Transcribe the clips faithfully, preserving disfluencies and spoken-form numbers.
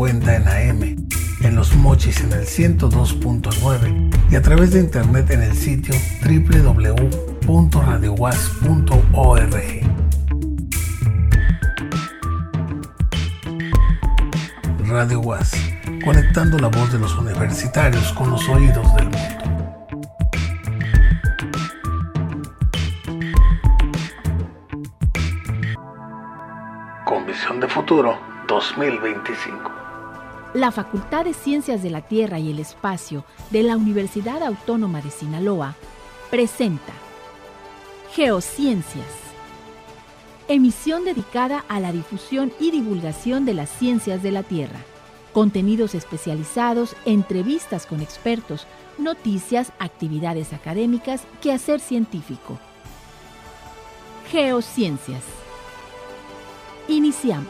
cincuenta en A M, en Los Mochis en el ciento dos punto nueve y a través de internet en el sitio doble u doble u doble u punto radio u a s punto org. Radio U A S, conectando la voz de los universitarios con los oídos del mundo. Con visión de futuro dos mil veinticinco. La Facultad de Ciencias de la Tierra y el Espacio de la Universidad Autónoma de Sinaloa presenta Geociencias, emisión dedicada a la difusión y divulgación de las ciencias de la Tierra, contenidos especializados, entrevistas con expertos, noticias, actividades académicas, quehacer científico. Geociencias. Iniciamos.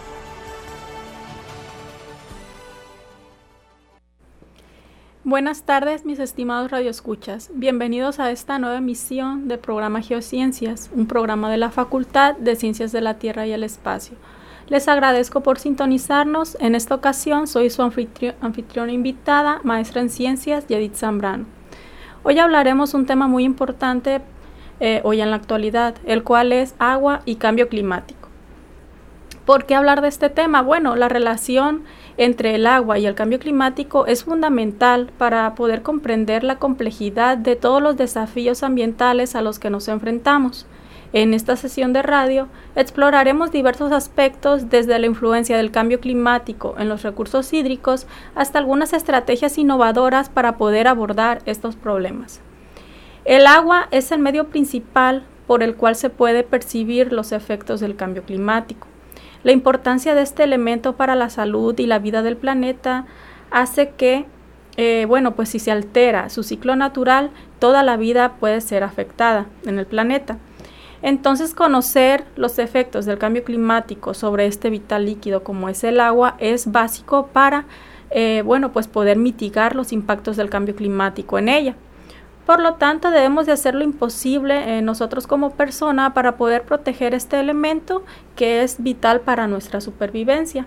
Buenas tardes, mis estimados radioescuchas. Bienvenidos a esta nueva emisión del programa Geociencias, un programa de la Facultad de Ciencias de la Tierra y el Espacio. Les agradezco por sintonizarnos. En esta ocasión soy su anfitrión, anfitriona invitada, maestra en Ciencias, Yedith Zambrano. Hoy hablaremos un tema muy importante eh, hoy en la actualidad, el cual es agua y cambio climático. ¿Por qué hablar de este tema? Bueno, la relación entre el agua y el cambio climático es fundamental para poder comprender la complejidad de todos los desafíos ambientales a los que nos enfrentamos. En esta sesión de radio exploraremos diversos aspectos, desde la influencia del cambio climático en los recursos hídricos hasta algunas estrategias innovadoras para poder abordar estos problemas. El agua es el medio principal por el cual se puede percibir los efectos del cambio climático. La importancia de este elemento para la salud y la vida del planeta hace que, eh, bueno, pues si se altera su ciclo natural, toda la vida puede ser afectada en el planeta. Entonces, conocer los efectos del cambio climático sobre este vital líquido como es el agua es básico para, eh, bueno, pues poder mitigar los impactos del cambio climático en ella. Por lo tanto, debemos de hacer lo imposible eh, nosotros como persona para poder proteger este elemento que es vital para nuestra supervivencia.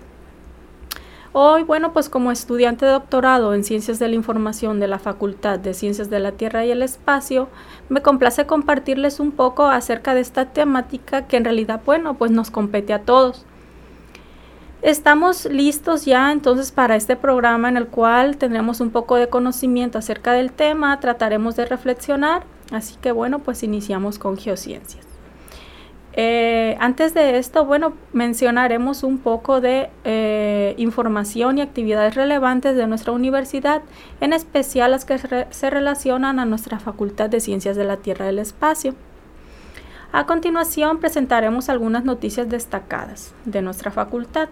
Hoy, bueno, pues como estudiante de doctorado en Ciencias de la Información de la Facultad de Ciencias de la Tierra y el Espacio, me complace compartirles un poco acerca de esta temática que en realidad, bueno, pues nos compete a todos. Estamos listos ya entonces para este programa en el cual tendremos un poco de conocimiento acerca del tema, trataremos de reflexionar, así que bueno, pues iniciamos con Geociencias. Eh, antes de esto, bueno, mencionaremos un poco de eh, información y actividades relevantes de nuestra universidad, en especial las que re- se relacionan a nuestra Facultad de Ciencias de la Tierra y del Espacio. A continuación presentaremos algunas noticias destacadas de nuestra facultad.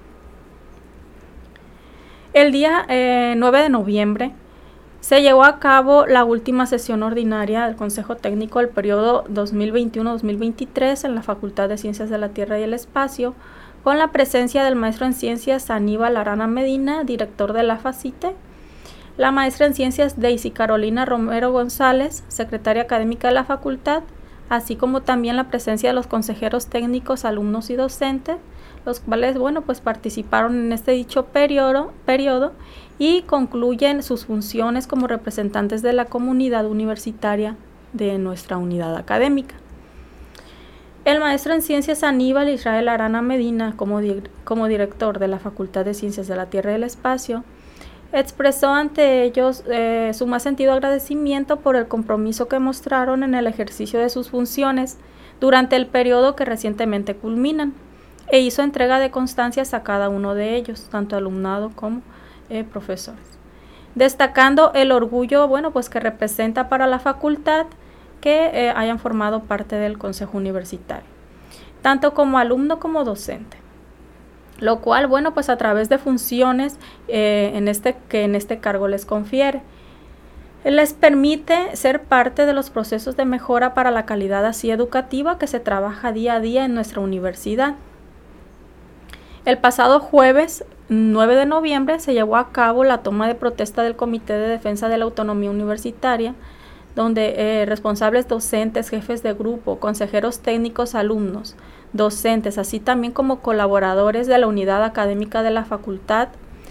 El día eh, nueve de noviembre se llevó a cabo la última sesión ordinaria del Consejo Técnico del periodo dos mil veintiuno a dos mil veintitrés en la Facultad de Ciencias de la Tierra y el Espacio, con la presencia del maestro en Ciencias Aníbal Arana Medina, director de la FACITE, la maestra en Ciencias Daisy Carolina Romero González, secretaria académica de la facultad, así como también la presencia de los consejeros técnicos, alumnos y docentes, los cuales, bueno, pues participaron en este dicho periodo, periodo y concluyen sus funciones como representantes de la comunidad universitaria de nuestra unidad académica. El maestro en Ciencias Aníbal Israel Arana Medina, como, di- como director de la Facultad de Ciencias de la Tierra y el Espacio, expresó ante ellos eh, su más sentido agradecimiento por el compromiso que mostraron en el ejercicio de sus funciones durante el periodo que recientemente culminan, e hizo entrega de constancias a cada uno de ellos, tanto alumnado como eh, profesores, destacando el orgullo, bueno, pues que representa para la facultad que eh, hayan formado parte del consejo universitario, tanto como alumno como docente. Lo cual, bueno, pues a través de funciones eh, en este, que en este cargo les confiere, les permite ser parte de los procesos de mejora para la calidad así educativa que se trabaja día a día en nuestra universidad. El pasado jueves nueve de noviembre se llevó a cabo la toma de protesta del Comité de Defensa de la Autonomía Universitaria, donde eh, responsables docentes, jefes de grupo, consejeros técnicos, alumnos, docentes, así también como colaboradores de la unidad académica de la facultad,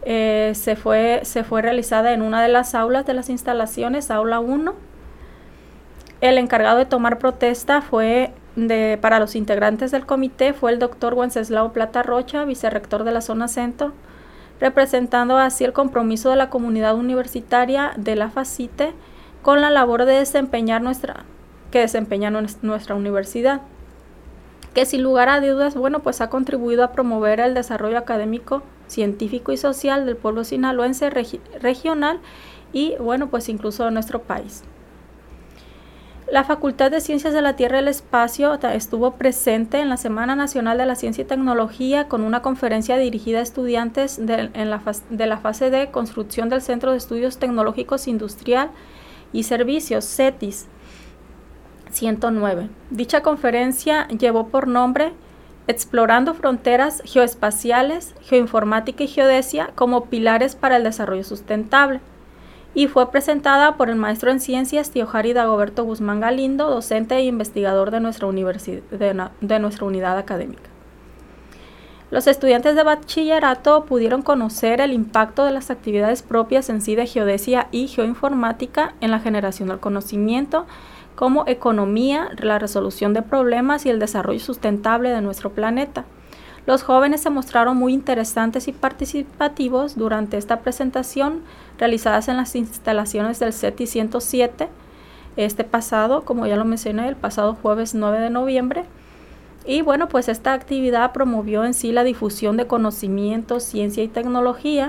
eh, se, fue, se fue realizada en una de las aulas de las instalaciones, aula uno. El encargado de tomar protesta fue de, para los integrantes del comité fue el doctor Wenceslao Plata Rocha, vicerrector de la zona centro, representando así el compromiso de la comunidad universitaria de la FACITE con la labor de desempeñar nuestra, que desempeña nuestra universidad, que sin lugar a dudas, bueno, pues ha contribuido a promover el desarrollo académico, científico y social del pueblo sinaloense regi- regional y, bueno, pues incluso de nuestro país. La Facultad de Ciencias de la Tierra y el Espacio estuvo presente en la Semana Nacional de la Ciencia y Tecnología con una conferencia dirigida a estudiantes de, en la, de la fase de construcción del Centro de Estudios Tecnológicos Industrial y Servicios, CETIS ciento nueve. Dicha conferencia llevó por nombre Explorando fronteras geoespaciales, geoinformática y geodesia como pilares para el desarrollo sustentable, y fue presentada por el maestro en ciencias Teojari Dagoberto Guzmán Galindo, docente e investigador de nuestra, universidad, de, de nuestra unidad académica. Los estudiantes de bachillerato pudieron conocer el impacto de las actividades propias en sí de geodesia y geoinformática en la generación del conocimiento, como economía, la resolución de problemas y el desarrollo sustentable de nuestro planeta. Los jóvenes se mostraron muy interesantes y participativos durante esta presentación realizadas en las instalaciones del CETIS ciento siete, este pasado, como ya lo mencioné, el pasado jueves nueve de noviembre. Y bueno, pues esta actividad promovió en sí la difusión de conocimiento, ciencia y tecnología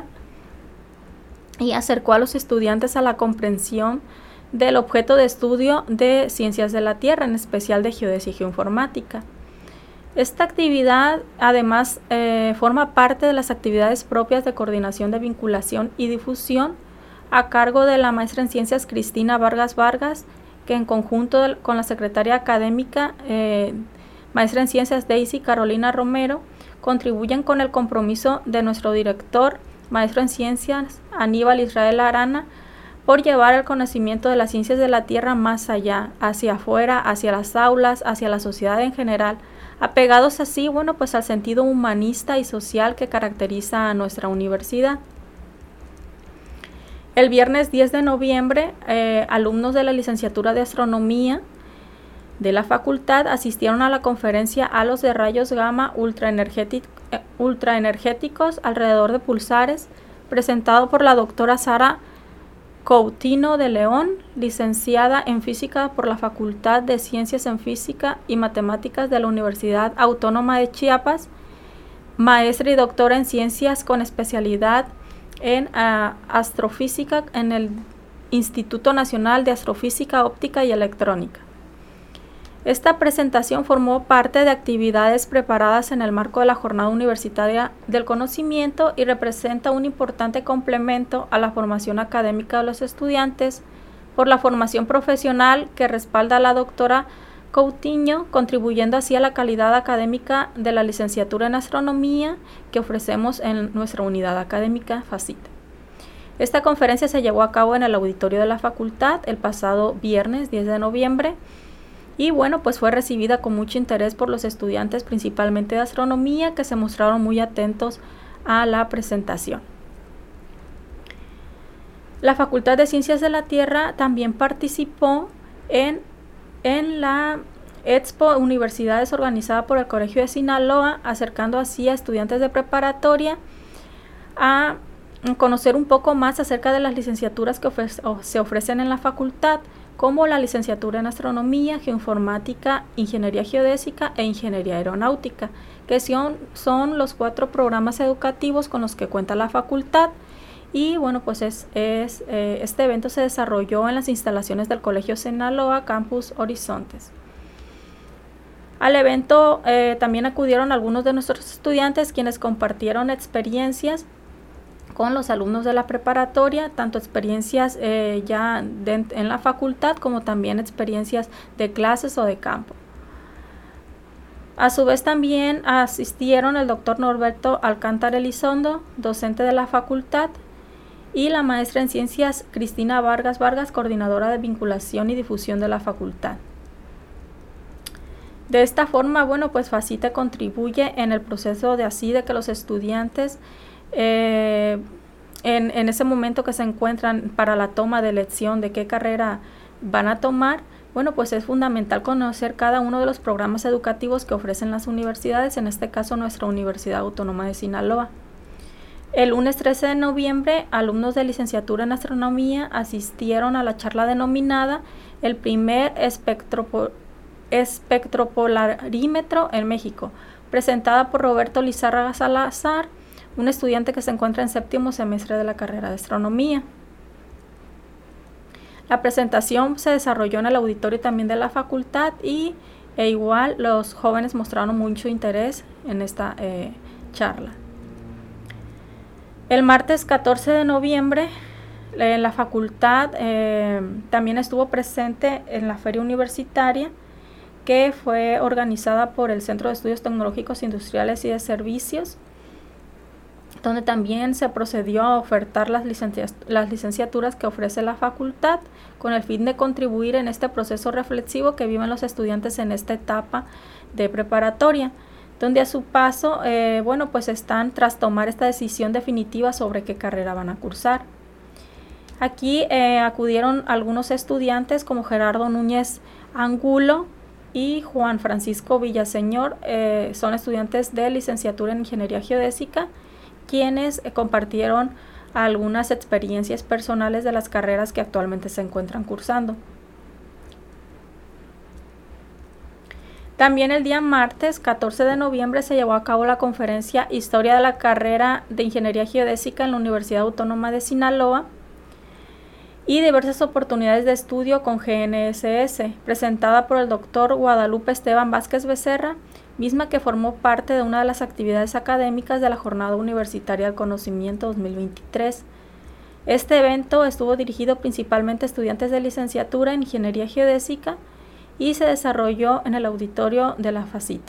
y acercó a los estudiantes a la comprensión del objeto de estudio de ciencias de la Tierra, en especial de geodesia y geoinformática. Esta actividad además eh, forma parte de las actividades propias de coordinación de vinculación y difusión a cargo de la maestra en ciencias Cristina Vargas Vargas, que en conjunto de, con la secretaria académica eh, maestra en ciencias Daisy Carolina Romero, contribuyen con el compromiso de nuestro director, maestro en ciencias Aníbal Israel Arana, por llevar el conocimiento de las ciencias de la Tierra más allá, hacia afuera, hacia las aulas, hacia la sociedad en general, apegados así, bueno, pues al sentido humanista y social que caracteriza a nuestra universidad. El viernes diez de noviembre, eh, alumnos de la licenciatura de Astronomía de la facultad asistieron a la conferencia Halos de rayos gamma ultraenergéticos, eh, ultraenergéticos alrededor de pulsares, presentado por la doctora Sara Coutinho de León, licenciada en Física por la Facultad de Ciencias en Física y Matemáticas de la Universidad Autónoma de Chiapas, maestra y doctora en Ciencias con especialidad en uh, Astrofísica en el Instituto Nacional de Astrofísica Óptica y Electrónica. Esta presentación formó parte de actividades preparadas en el marco de la Jornada Universitaria del Conocimiento y representa un importante complemento a la formación académica de los estudiantes por la formación profesional que respalda a la doctora Coutinho, contribuyendo así a la calidad académica de la licenciatura en Astronomía que ofrecemos en nuestra unidad académica FACITE. Esta conferencia se llevó a cabo en el auditorio de la facultad el pasado viernes diez de noviembre. Y bueno, pues fue recibida con mucho interés por los estudiantes, principalmente de astronomía, que se mostraron muy atentos a la presentación. La Facultad de Ciencias de la Tierra también participó en, en la Expo Universidades organizada por el Colegio de Sinaloa, acercando así a estudiantes de preparatoria a conocer un poco más acerca de las licenciaturas que ofrece, o se ofrecen en la facultad, como la licenciatura en Astronomía, Geoinformática, Ingeniería Geodésica e Ingeniería Aeronáutica, que son, son los cuatro programas educativos con los que cuenta la facultad. Y bueno, pues es, es, eh, este evento se desarrolló en las instalaciones del Colegio Sinaloa, Campus Horizontes. Al evento eh, también acudieron algunos de nuestros estudiantes, quienes compartieron experiencias con los alumnos de la preparatoria, tanto experiencias eh, ya de, en la facultad como también experiencias de clases o de campo. A su vez también asistieron el doctor Norberto Alcántara Elizondo, docente de la facultad, y la maestra en ciencias Cristina Vargas Vargas, coordinadora de vinculación y difusión de la facultad. De esta forma, bueno, pues FACITE contribuye en el proceso de así de que los estudiantes Eh, en, en ese momento que se encuentran para la toma de elección de qué carrera van a tomar, bueno, pues es fundamental conocer cada uno de los programas educativos que ofrecen las universidades, en este caso nuestra Universidad Autónoma de Sinaloa. El lunes trece de noviembre, alumnos de licenciatura en astronomía asistieron a la charla denominada El primer espectropo- espectropolarímetro en México, presentada por Roberto Lizárraga Salazar, un estudiante que se encuentra en séptimo semestre de la carrera de astronomía. La presentación se desarrolló en el auditorio también de la facultad y e igual los jóvenes mostraron mucho interés en esta eh, charla. El martes catorce de noviembre, en la facultad eh, también estuvo presente en la feria universitaria que fue organizada por el Centro de Estudios Tecnológicos Industriales y de Servicios, donde también se procedió a ofertar las, licencia- las licenciaturas que ofrece la facultad con el fin de contribuir en este proceso reflexivo que viven los estudiantes en esta etapa de preparatoria, donde a su paso, eh, bueno, pues están tras tomar esta decisión definitiva sobre qué carrera van a cursar. Aquí eh, acudieron algunos estudiantes como Gerardo Núñez Angulo y Juan Francisco Villaseñor, eh, son estudiantes de licenciatura en Ingeniería Geodésica, quienes eh, compartieron algunas experiencias personales de las carreras que actualmente se encuentran cursando. También el día martes catorce de noviembre se llevó a cabo la conferencia Historia de la carrera de Ingeniería Geodésica en la Universidad Autónoma de Sinaloa y diversas oportunidades de estudio con G N S S, presentada por el doctor Guadalupe Esteban Vázquez Becerra, misma que formó parte de una de las actividades académicas de la Jornada Universitaria del Conocimiento dos mil veintitrés. Este evento estuvo dirigido principalmente a estudiantes de licenciatura en Ingeniería Geodésica y se desarrolló en el auditorio de la FACITE.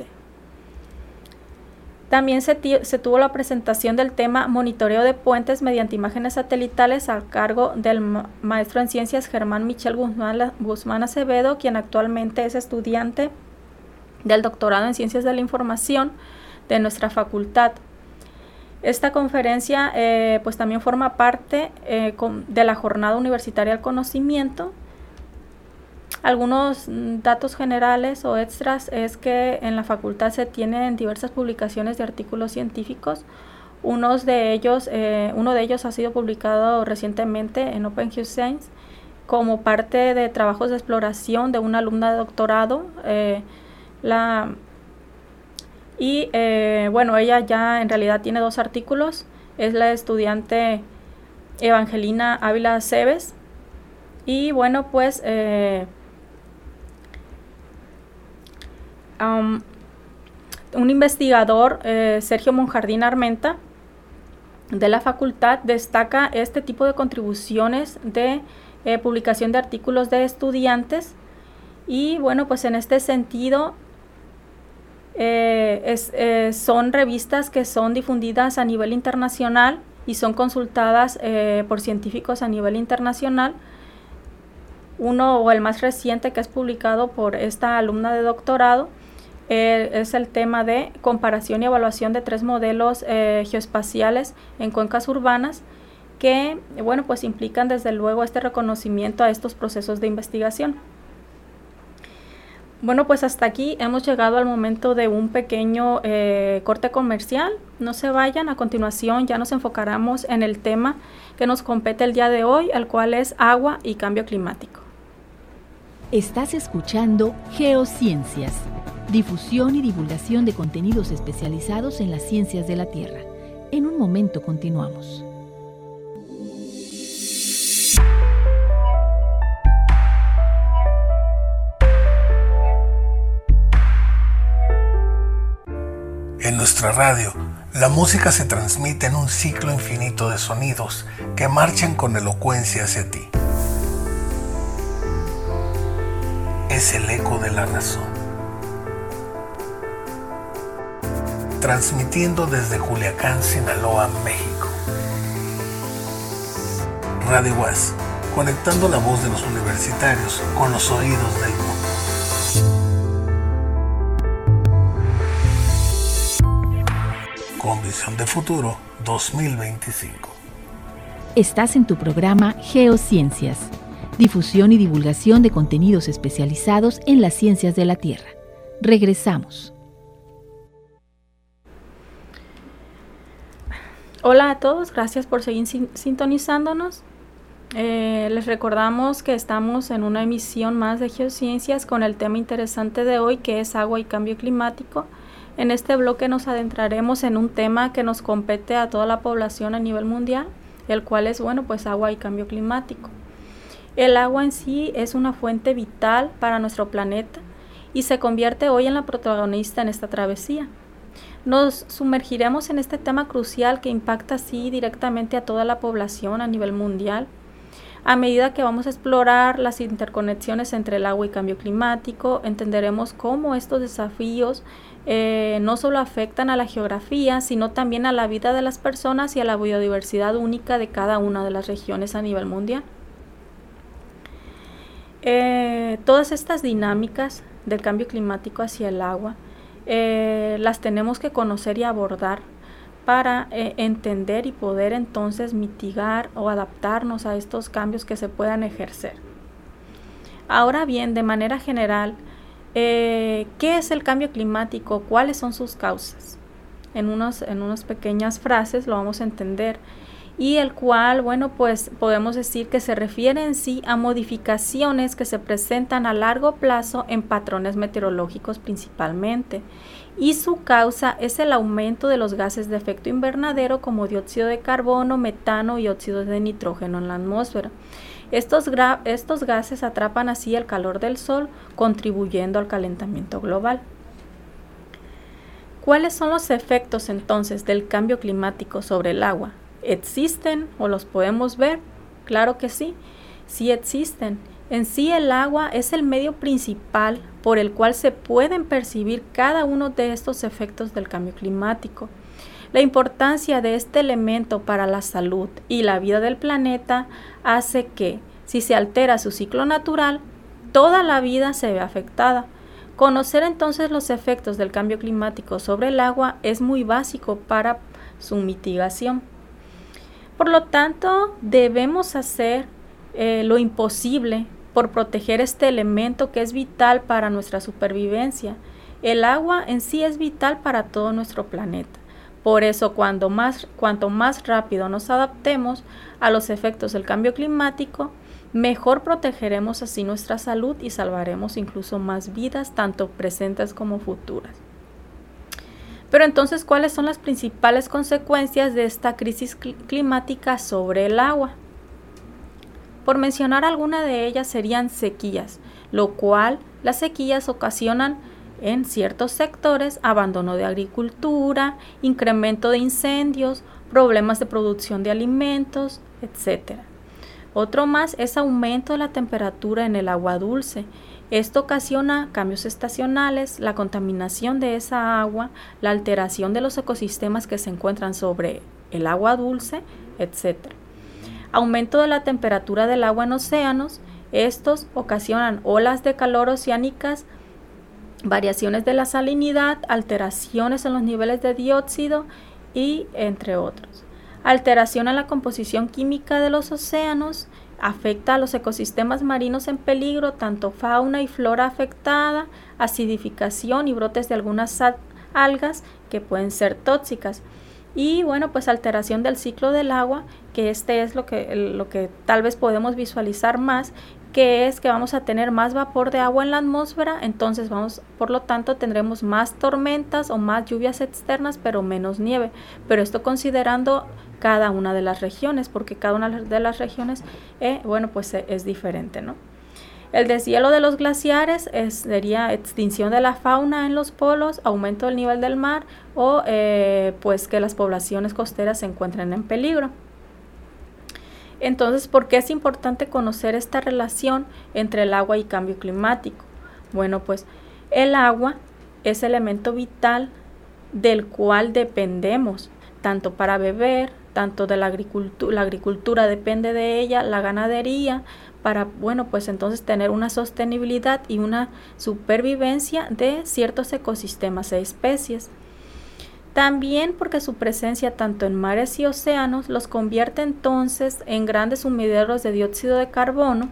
También se, se tuvo la presentación del tema Monitoreo de puentes mediante imágenes satelitales a cargo del ma maestro en ciencias Germán Michel Guzmán, Guzmán Acevedo, quien actualmente es estudiante del doctorado en Ciencias de la Información de nuestra facultad. Esta conferencia eh, pues también forma parte eh, con, de la Jornada Universitaria del Conocimiento. Algunos datos generales o extras es que en la facultad se tienen diversas publicaciones de artículos científicos. Unos de ellos, eh, uno de ellos ha sido publicado recientemente en OpenGeoScience como parte de trabajos de exploración de una alumna de doctorado. Eh, la, y eh, bueno, ella ya en realidad tiene dos artículos. Es la estudiante Evangelina Ávila Cebes. Y bueno, pues eh, um, un investigador, eh, Sergio Monjardín Armenta, de la facultad, destaca este tipo de contribuciones de eh, publicación de artículos de estudiantes. Y bueno, pues en este sentido eh, es, eh, son revistas que son difundidas a nivel internacional y son consultadas eh, por científicos a nivel internacional. Uno o el más reciente que es publicado por esta alumna de doctorado eh, es el tema de comparación y evaluación de tres modelos eh, geoespaciales en cuencas urbanas que, bueno, pues implican desde luego este reconocimiento a estos procesos de investigación. Bueno, pues hasta aquí hemos llegado al momento de un pequeño eh, corte comercial. No se vayan, a continuación ya nos enfocaremos en el tema que nos compete el día de hoy, el cual es agua y cambio climático. Estás escuchando Geociencias, difusión y divulgación de contenidos especializados en las ciencias de la Tierra. En un momento continuamos. En nuestra radio, la música se transmite en un ciclo infinito de sonidos que marchan con elocuencia hacia ti. Es el eco de la razón. Transmitiendo desde Culiacán, Sinaloa, México. Radio UAS, conectando la voz de los universitarios con los oídos del mundo. Con visión de futuro dos mil veinticinco. Estás en tu programa Geociencias, difusión y divulgación de contenidos especializados en las ciencias de la Tierra. Regresamos. Hola a todos, gracias por seguir sin- sintonizándonos. Eh, les recordamos que estamos en una emisión más de Geociencias con el tema interesante de hoy, que es agua y cambio climático. En este bloque nos adentraremos en un tema que nos compete a toda la población a nivel mundial, el cual es, bueno, pues agua y cambio climático. El agua en sí es una fuente vital para nuestro planeta y se convierte hoy en la protagonista en esta travesía. Nos sumergiremos en este tema crucial que impacta así directamente a toda la población a nivel mundial. A medida que vamos a explorar las interconexiones entre el agua y cambio climático, entenderemos cómo estos desafíos eh, no solo afectan a la geografía, sino también a la vida de las personas y a la biodiversidad única de cada una de las regiones a nivel mundial. Eh, todas estas dinámicas del cambio climático hacia el agua eh, las tenemos que conocer y abordar para eh, entender y poder entonces mitigar o adaptarnos a estos cambios que se puedan ejercer. Ahora bien, de manera general, eh, ¿qué es el cambio climático? ¿Cuáles son sus causas? En, unos, en unas pequeñas frases lo vamos a entender, y el cual, bueno, pues podemos decir que se refiere en sí a modificaciones que se presentan a largo plazo en patrones meteorológicos principalmente, y su causa es el aumento de los gases de efecto invernadero como dióxido de carbono, metano y óxido de nitrógeno en la atmósfera. Estos, gra- estos gases atrapan así el calor del sol, contribuyendo al calentamiento global. ¿Cuáles son los efectos entonces del cambio climático sobre el agua? ¿Existen o los podemos ver? Claro que sí, sí existen. En sí, el agua es el medio principal por el cual se pueden percibir cada uno de estos efectos del cambio climático. La importancia de este elemento para la salud y la vida del planeta hace que, si se altera su ciclo natural, toda la vida se ve afectada. Conocer entonces los efectos del cambio climático sobre el agua es muy básico para su mitigación. Por lo tanto, debemos hacer eh, lo imposible por proteger este elemento que es vital para nuestra supervivencia. El agua en sí es vital para todo nuestro planeta. Por eso, cuando más, cuanto más rápido nos adaptemos a los efectos del cambio climático, mejor protegeremos así nuestra salud y salvaremos incluso más vidas, tanto presentes como futuras. Pero entonces, ¿cuáles son las principales consecuencias de esta crisis cl- climática sobre el agua? Por mencionar alguna de ellas serían sequías, lo cual las sequías ocasionan en ciertos sectores abandono de agricultura, incremento de incendios, problemas de producción de alimentos, etcétera. Otro más es aumento de la temperatura en el agua dulce. Esto ocasiona cambios estacionales, la contaminación de esa agua, la alteración de los ecosistemas que se encuentran sobre el agua dulce, etcétera. Aumento de la temperatura del agua en océanos. Estos ocasionan olas de calor oceánicas, variaciones de la salinidad, alteraciones en los niveles de dióxido y entre otros. Alteración en la composición química de los océanos. Afecta a los ecosistemas marinos en peligro, tanto fauna y flora afectada, acidificación y brotes de algunas algas que pueden ser tóxicas. Y bueno, pues alteración del ciclo del agua, que este es lo que, lo que tal vez podemos visualizar más, que es que vamos a tener más vapor de agua en la atmósfera, entonces vamos, por lo tanto tendremos más tormentas o más lluvias externas, pero menos nieve. Pero esto considerando cada una de las regiones, porque cada una de las regiones, eh, bueno, pues eh, es diferente, ¿no? El deshielo de los glaciares es, sería extinción de la fauna en los polos, aumento del nivel del mar o eh, pues que las poblaciones costeras se encuentren en peligro. Entonces, ¿por qué es importante conocer esta relación entre el agua y cambio climático? Bueno, pues el agua es elemento vital del cual dependemos, tanto para beber, tanto de la agricultura, la agricultura depende de ella, la ganadería, para, bueno, pues entonces tener una sostenibilidad y una supervivencia de ciertos ecosistemas e especies. También porque su presencia tanto en mares y océanos los convierte entonces en grandes sumideros de dióxido de carbono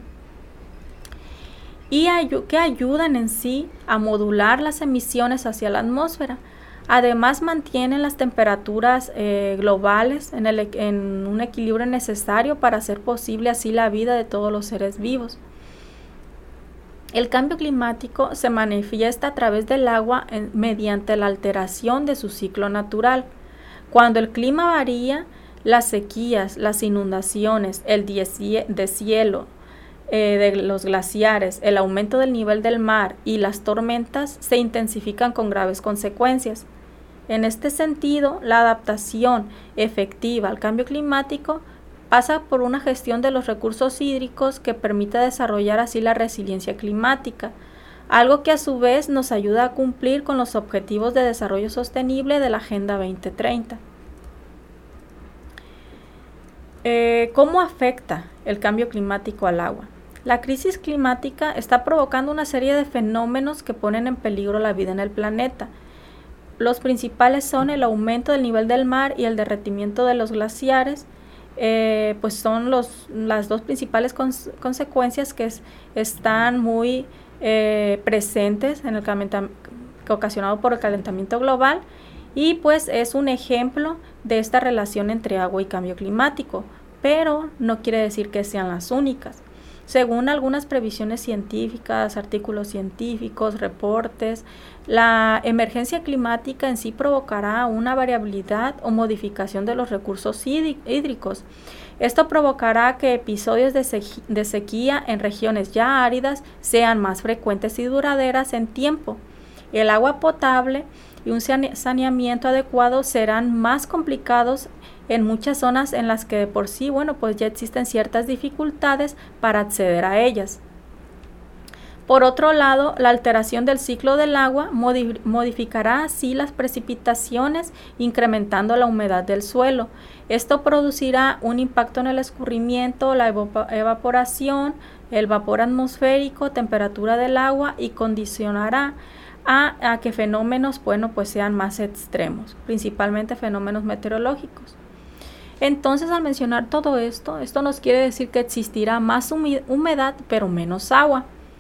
y ay- que ayudan en sí a modular las emisiones hacia la atmósfera. Además mantienen las temperaturas eh, globales en, el, en un equilibrio necesario para hacer posible así la vida de todos los seres vivos. El cambio climático se manifiesta a través del agua en, mediante la alteración de su ciclo natural. Cuando el clima varía, las sequías, las inundaciones, el deshielo eh, de los glaciares, el aumento del nivel del mar y las tormentas se intensifican con graves consecuencias. En este sentido, la adaptación efectiva al cambio climático pasa por una gestión de los recursos hídricos que permita desarrollar así la resiliencia climática, algo que a su vez nos ayuda a cumplir con los objetivos de desarrollo sostenible de la Agenda veinte treinta. Eh, ¿Cómo afecta el cambio climático al agua? La crisis climática está provocando una serie de fenómenos que ponen en peligro la vida en el planeta. Los principales son el aumento del nivel del mar y el derretimiento de los glaciares, eh, pues son los, las dos principales cons- consecuencias que es, están muy eh, presentes en el calentamiento ocasionado por el calentamiento global, y pues es un ejemplo de esta relación entre agua y cambio climático, pero no quiere decir que sean las únicas. Según algunas previsiones científicas, artículos científicos, reportes, la emergencia climática en sí provocará una variabilidad o modificación de los recursos hídricos. Esto provocará que episodios de, sequ- de sequía en regiones ya áridas sean más frecuentes y duraderas en tiempo. El agua potable y un saneamiento adecuado serán más complicados en muchas zonas en las que de por sí, bueno, pues ya existen ciertas dificultades para acceder a ellas. Por otro lado, la alteración del ciclo del agua modif- modificará así las precipitaciones, incrementando la humedad del suelo. Esto producirá un impacto en el escurrimiento, la evo- evaporación, el vapor atmosférico, temperatura del agua, y condicionará a, a que fenómenos, bueno, pues sean más extremos, principalmente fenómenos meteorológicos. Entonces, al mencionar todo esto, esto nos quiere decir que existirá más humedad, pero menos agua.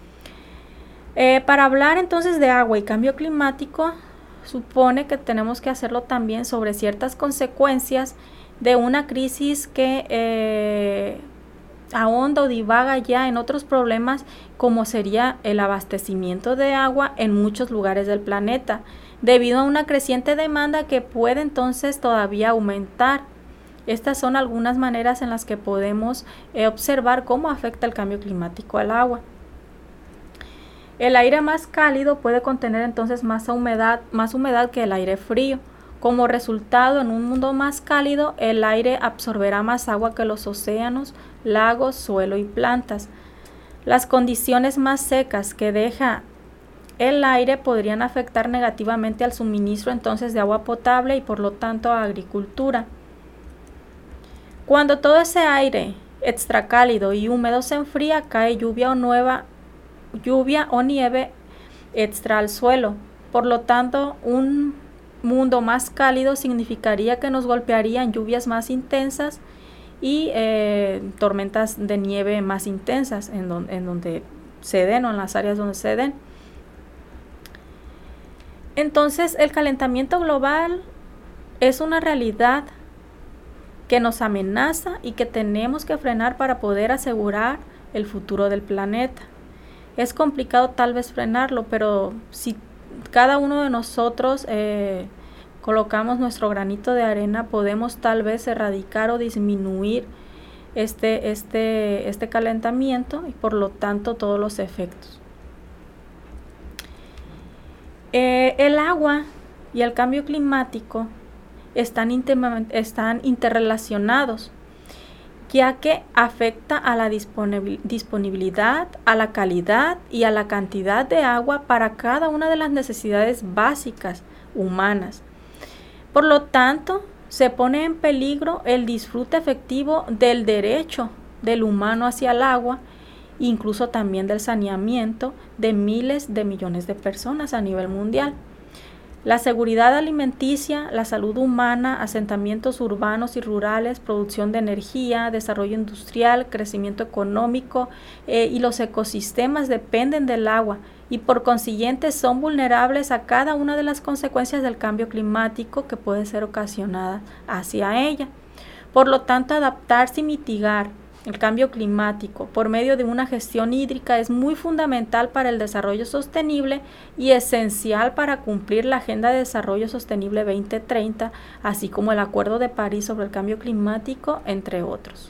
Eh, para hablar entonces de agua y cambio climático, supone que tenemos que hacerlo también sobre ciertas consecuencias de una crisis que eh, ahonda o divaga ya en otros problemas, como sería el abastecimiento de agua en muchos lugares del planeta, debido a una creciente demanda que puede entonces todavía aumentar. Estas son algunas maneras en las que podemos eh, observar cómo afecta el cambio climático al agua. El aire más cálido puede contener entonces más humedad, más humedad que el aire frío. Como resultado, en un mundo más cálido, el aire absorberá más agua que los océanos, lagos, suelo y plantas. Las condiciones más secas que deja el aire podrían afectar negativamente al suministro entonces de agua potable y por lo tanto a agricultura. Cuando todo ese aire extracálido y húmedo se enfría, cae lluvia o nueva lluvia o nieve extra al suelo. Por lo tanto, un mundo más cálido significaría que nos golpearían lluvias más intensas y eh, tormentas de nieve más intensas en, don, en donde se den o en las áreas donde se den. Entonces, el calentamiento global es una realidad que nos amenaza y que tenemos que frenar para poder asegurar el futuro del planeta. Es complicado tal vez frenarlo, pero si cada uno de nosotros eh, colocamos nuestro granito de arena, podemos tal vez erradicar o disminuir este, este, este calentamiento y por lo tanto todos los efectos. Eh, el agua y el cambio climático están, están interrelacionados, ya que afecta a la disponibilidad, a la calidad y a la cantidad de agua para cada una de las necesidades básicas humanas. Por lo tanto, se pone en peligro el disfrute efectivo del derecho del humano hacia el agua, incluso también del saneamiento de miles de millones de personas a nivel mundial. La seguridad alimenticia, la salud humana, asentamientos urbanos y rurales, producción de energía, desarrollo industrial, crecimiento económico eh, y los ecosistemas dependen del agua y por consiguiente son vulnerables a cada una de las consecuencias del cambio climático que puede ser ocasionada hacia ella. Por lo tanto, adaptarse y mitigar el cambio climático por medio de una gestión hídrica es muy fundamental para el desarrollo sostenible y esencial para cumplir la Agenda de Desarrollo Sostenible veinte treinta, así como el Acuerdo de París sobre el Cambio Climático, entre otros.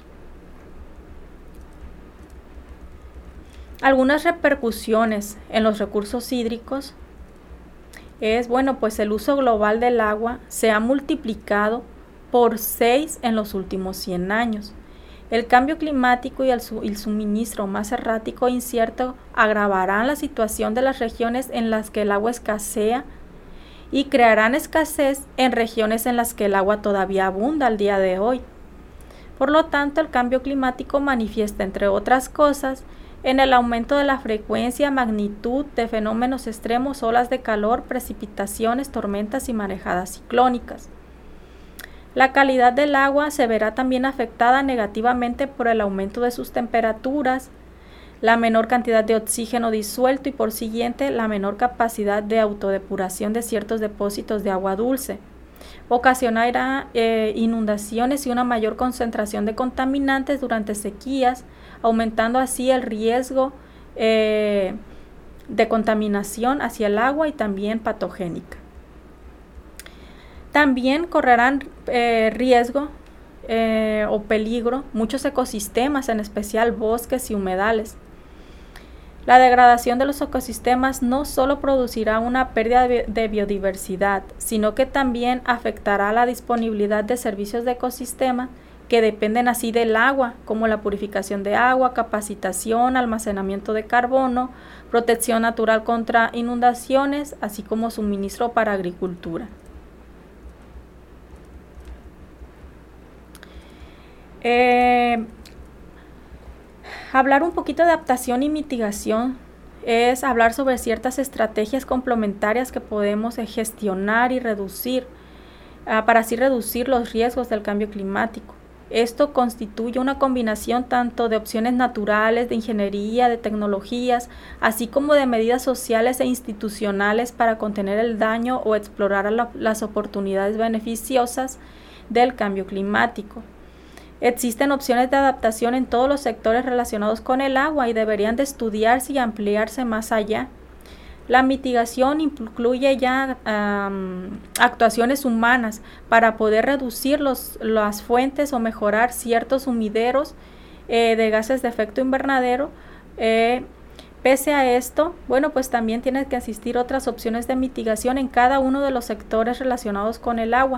Algunas repercusiones en los recursos hídricos es, bueno, pues el uso global del agua se ha multiplicado por seis en los últimos cien años. El cambio climático y el, su- el suministro más errático e incierto agravarán la situación de las regiones en las que el agua escasea y crearán escasez en regiones en las que el agua todavía abunda al día de hoy. Por lo tanto, el cambio climático manifiesta, entre otras cosas, en el aumento de la frecuencia, magnitud de fenómenos extremos, olas de calor, precipitaciones, tormentas y marejadas ciclónicas. La calidad del agua se verá también afectada negativamente por el aumento de sus temperaturas, la menor cantidad de oxígeno disuelto y por siguiente la menor capacidad de autodepuración de ciertos depósitos de agua dulce. Ocasionará eh, inundaciones y una mayor concentración de contaminantes durante sequías, aumentando así el riesgo eh, de contaminación hacia el agua y también patogénica. También correrán eh, riesgo eh, o peligro muchos ecosistemas, en especial bosques y humedales. La degradación de los ecosistemas no solo producirá una pérdida de biodiversidad, sino que también afectará la disponibilidad de servicios de ecosistema que dependen así del agua, como la purificación de agua, capacitación, almacenamiento de carbono, protección natural contra inundaciones, así como suministro para agricultura. Eh, hablar un poquito de adaptación y mitigación es hablar sobre ciertas estrategias complementarias que podemos eh, gestionar y reducir uh, para así reducir los riesgos del cambio climático. Esto constituye una combinación tanto de opciones naturales, de ingeniería, de tecnologías, así como de medidas sociales e institucionales para contener el daño o explorar la, las oportunidades beneficiosas del cambio climático. Existen opciones de adaptación en todos los sectores relacionados con el agua y deberían de estudiarse y ampliarse más allá. La mitigación incluye ya um, actuaciones humanas para poder reducir los, las fuentes o mejorar ciertos sumideros eh, de gases de efecto invernadero. Eh, pese a esto, bueno, pues también tienen que existir otras opciones de mitigación en cada uno de los sectores relacionados con el agua.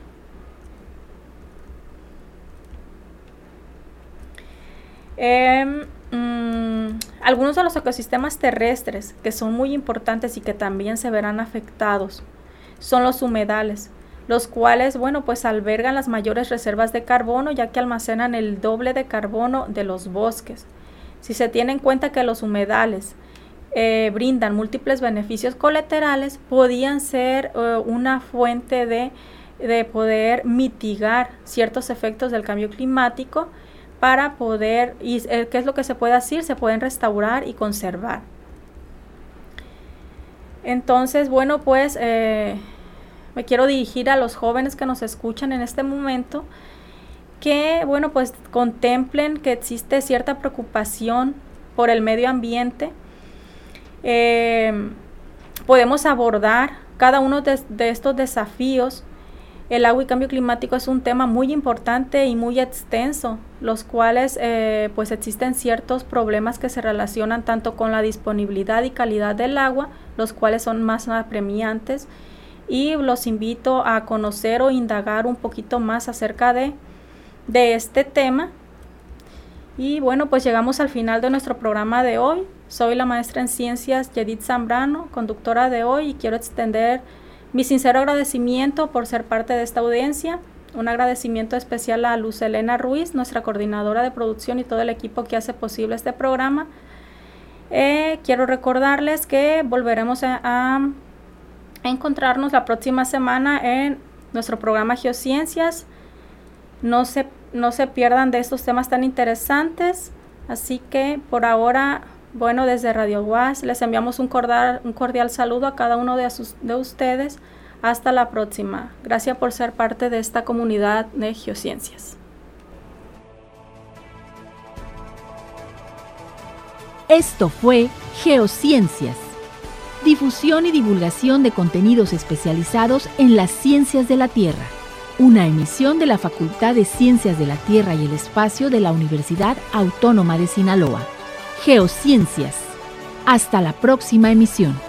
Eh, mmm, algunos de los ecosistemas terrestres que son muy importantes y que también se verán afectados son los humedales, los cuales, bueno, pues albergan las mayores reservas de carbono, ya que almacenan el doble de carbono de los bosques. Si se tiene en cuenta que los humedales eh, brindan múltiples beneficios colaterales, podían ser eh, una fuente de, de poder mitigar ciertos efectos del cambio climático, para poder, y eh, ¿qué es lo que se puede hacer? Se pueden restaurar y conservar. Entonces, bueno, pues eh, me quiero dirigir a los jóvenes que nos escuchan en este momento, que, bueno, pues contemplen que existe cierta preocupación por el medio ambiente. Eh, podemos abordar cada uno de, de estos desafíos. El agua y cambio climático es un tema muy importante y muy extenso, los cuales eh, pues existen ciertos problemas que se relacionan tanto con la disponibilidad y calidad del agua, los cuales son más apremiantes, y los invito a conocer o indagar un poquito más acerca de, de este tema. Y bueno, pues llegamos al final de nuestro programa de hoy. Soy la maestra en ciencias Yedith Zambrano, conductora de hoy, y quiero extender mi sincero agradecimiento por ser parte de esta audiencia. Un agradecimiento especial a Luz Elena Ruiz, nuestra coordinadora de producción, y todo el equipo que hace posible este programa. Eh, quiero recordarles que volveremos a, a encontrarnos la próxima semana en nuestro programa Geociencias. No se, no se pierdan de estos temas tan interesantes. Así que por ahora, bueno, desde Radio U A S les enviamos un cordial, un cordial saludo a cada uno de, sus, de ustedes. Hasta la próxima. Gracias por ser parte de esta comunidad de Geociencias. Esto fue Geociencias, difusión y divulgación de contenidos especializados en las ciencias de la Tierra, una emisión de la Facultad de Ciencias de la Tierra y el Espacio de la Universidad Autónoma de Sinaloa. Geociencias. Hasta la próxima emisión.